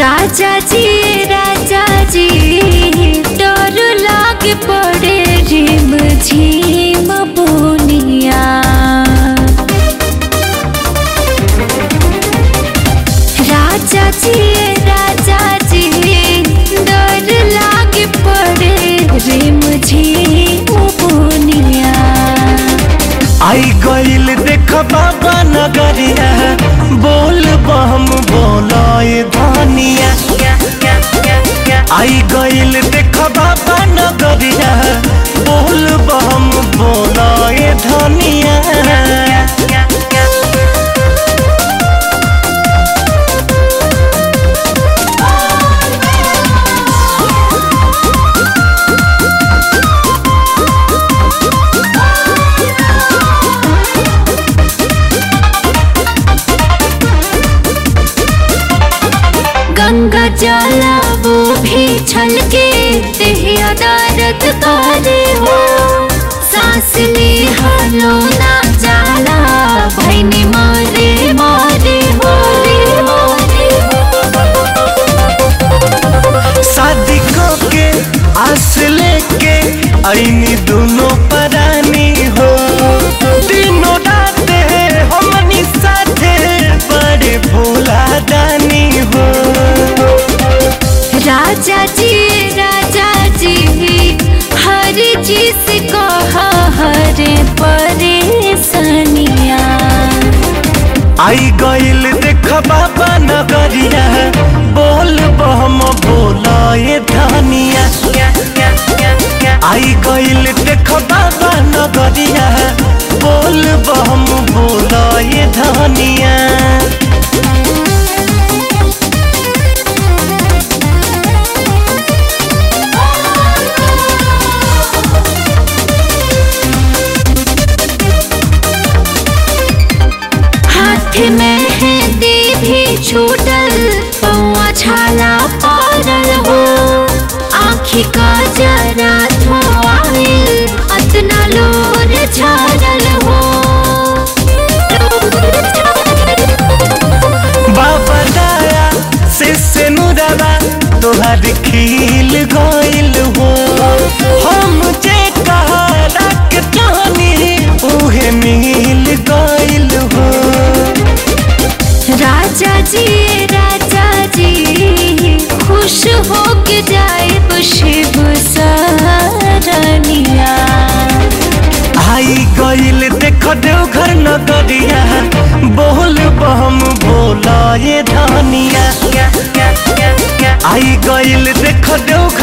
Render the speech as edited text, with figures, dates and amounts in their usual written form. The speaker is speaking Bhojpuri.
राजा जी डर लाग पड़े रिम झिम बुनिया। राजा जी डर लाग पड़े रिम झिम बुनिया। आई गईल देख बाबा नगरिया बोल बम बोलाए धानिया। आई गईल देख बाबा नगरिया बोल बम बोलाए धानिया। गंगा जला वो भी छलके देहिया दर्द करे हो। सांस ले हलो ना जाला भैनी मारे मारे हो। शादी के आस लेके आईनी दोनों परानी हो। दिनों रात हमनी साथे बड़े भोला दानी हो। राजा जी हर चीज को हर परेशानिया। आई गईल देख बाबा नगरिया बोल बम बोलाए धानिया। आई गईल देख बाबा नगरिया बोल बम बोलाए धानिया। हाथ में मेहंदी भी छूटल पौआ छाला पड़ल हो। आँखी का जरा धोआइल अतना लोर छाड़ल हो। बाबा दाया से नुरवा तोहर खिल गइल हो। हम जे कहला के चाहनी उहे मिल गइल हो। राजा जी खुश हो के जाए शिव सरनिया। आई गईल देख देवघर नगरिया बोल बम बोलाए धानिया। आई गईल देख देवघर